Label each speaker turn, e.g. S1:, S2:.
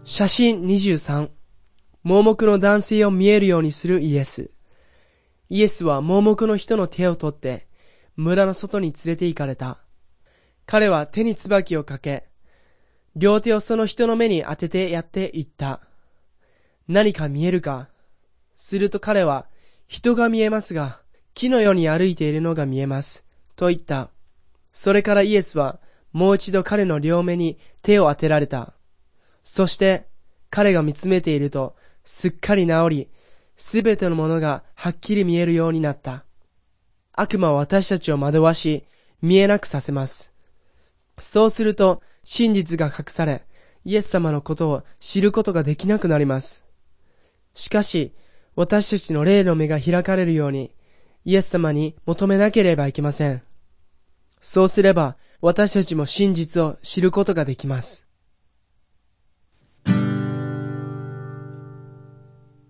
S1: 写真23、盲目の男性を見えるようにするイエス。イエスは盲目の人の手を取って村の外に連れて行かれた。彼は手に椿をかけ、両手をその人の目に当ててやって言った。何か見えるか？すると彼は、人が見えますが、木のように歩いているのが見えます。と言った。それからイエスはもう一度彼の両目に手を当てられた。そして彼が見つめているとすっかり治り、すべてのものがはっきり見えるようになった。悪魔は私たちを惑わし、見えなくさせます。そうすると真実が隠され、イエス様のことを知ることができなくなります。しかし、私たちの霊の目が開かれるように、イエス様に求めなければいけません。そうすれば、私たちも真実を知ることができます。